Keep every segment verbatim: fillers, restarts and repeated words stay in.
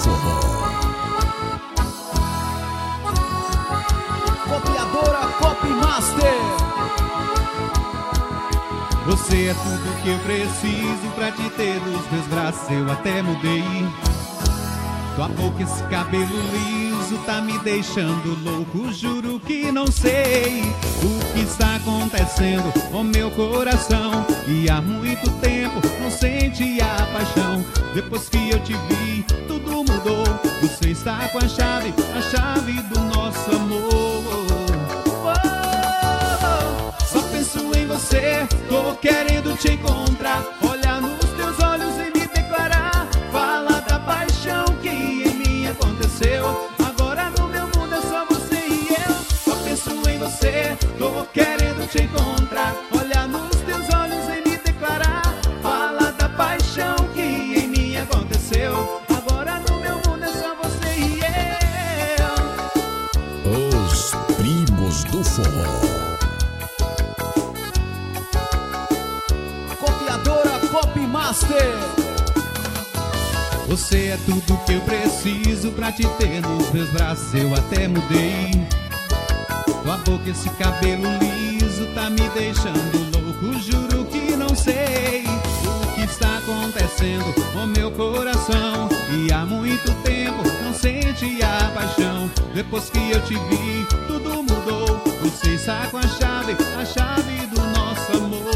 forró. Copiadora Copy Master. Você é tudo que eu preciso pra te ter nos meus braços, eu até mudei. Tua boca, esse cabelo liso tá me deixando louco. Juro que não sei o que está acontecendo com meu coração. E há muito tempo não senti a paixão. Depois que eu te vi, tudo mudou. Você está com a chave, a chave do nosso amor. Oh, só penso em você, tô querendo te encontrar. Olhar nos teus olhos e me declarar. Fala da paixão que em mim aconteceu. Agora no meu mundo é só você e eu. Só penso em você, tô querendo te encontrar. Olhar nos teus olhos e me declarar. Fala da paixão que em mim aconteceu. Agora no meu mundo é só você e eu. Os primos do forró. Copiadora Copy Master. Você é tudo que eu preciso pra te ter nos meus braços, eu até mudei. Tua boca, esse cabelo liso tá me deixando louco. Juro que não sei o que está acontecendo com meu coração. E há muito tempo não senti a paixão. Depois que eu te vi, tudo mudou. Você está com a chave, a chave do nosso amor.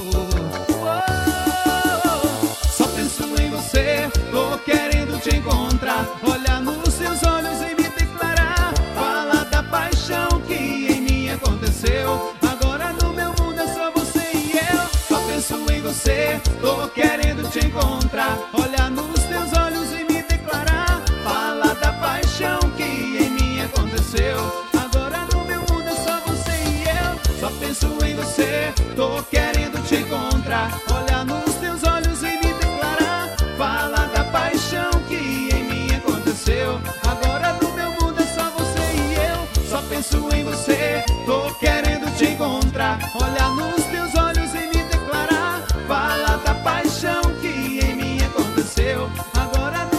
Tô querendo te encontrar, olhar nos seus olhos e me declarar. Fala da paixão que em mim aconteceu. Agora no meu mundo é só você e eu. Só penso em você, tô querendo te encontrar. Olhar nos teus olhos e me declarar. Fala da paixão que em mim aconteceu. Agora no meu mundo é só você e eu. Só penso em você, tô querendo te encontrar. Olhar nos teus olhos e me declarar. Fala da paixão que em mim aconteceu. Agora no meu mundo é só você e eu. Só penso em você, tô querendo te encontrar. Olhar nos teus olhos e me declarar. Fala da paixão que em mim aconteceu. Agora